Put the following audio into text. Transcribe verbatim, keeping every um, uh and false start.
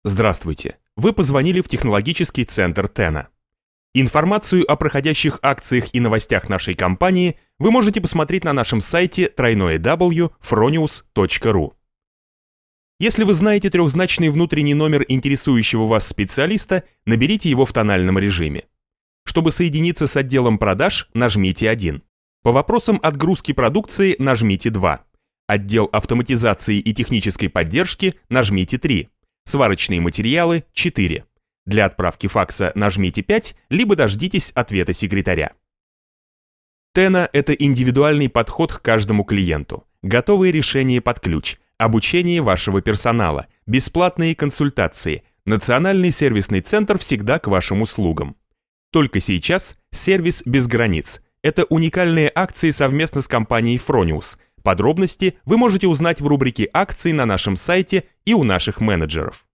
Здравствуйте! Вы позвонили в технологический центр Тена. Информацию о проходящих акциях и новостях нашей компании вы можете посмотреть на нашем сайте дабл ю дабл ю дабл ю точка фрониус точка ру. Если вы знаете трехзначный внутренний номер интересующего вас специалиста, наберите его в тональном режиме. Чтобы соединиться с отделом продаж, нажмите один. По вопросам отгрузки продукции нажмите два. Отдел автоматизации и технической поддержки нажмите три. Сварочные материалы – четыре. Для отправки факса нажмите пять, либо дождитесь ответа секретаря. Тена – это индивидуальный подход к каждому клиенту, готовые решения под ключ, обучение вашего персонала, бесплатные консультации, национальный сервисный центр всегда к вашим услугам. Только сейчас сервис без границ. Это уникальные акции совместно с компанией Fronius. Подробности вы можете узнать в рубрике «Акции» на нашем сайте и у наших менеджеров.